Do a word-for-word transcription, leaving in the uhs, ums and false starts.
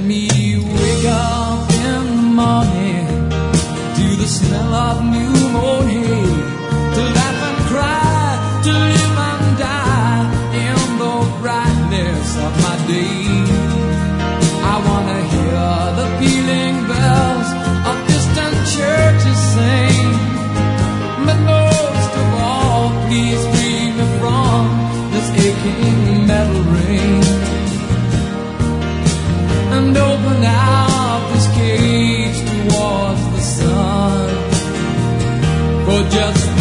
me wake up in the morning to the smell of new mown hay, to laugh and cry, to live and die in the brightness of my day. I wanna hear the pealing bells of distant churches sing, but most of all, please free me from this aching metal ring, and open out this cage towards the sun for just